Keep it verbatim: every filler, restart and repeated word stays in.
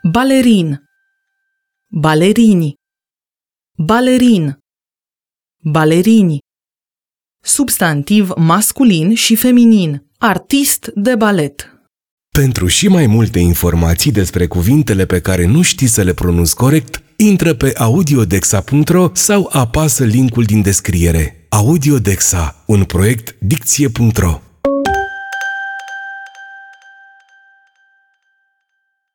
Balerin, balerini, balerin, balerini. Substantiv masculin și feminin, artist de balet. Pentru și mai multe informații despre cuvintele pe care nu știi să le pronunți corect, intră pe audiodexa punct ro sau apasă linkul din descriere. Audiodexa, un proiect dicție punct ro.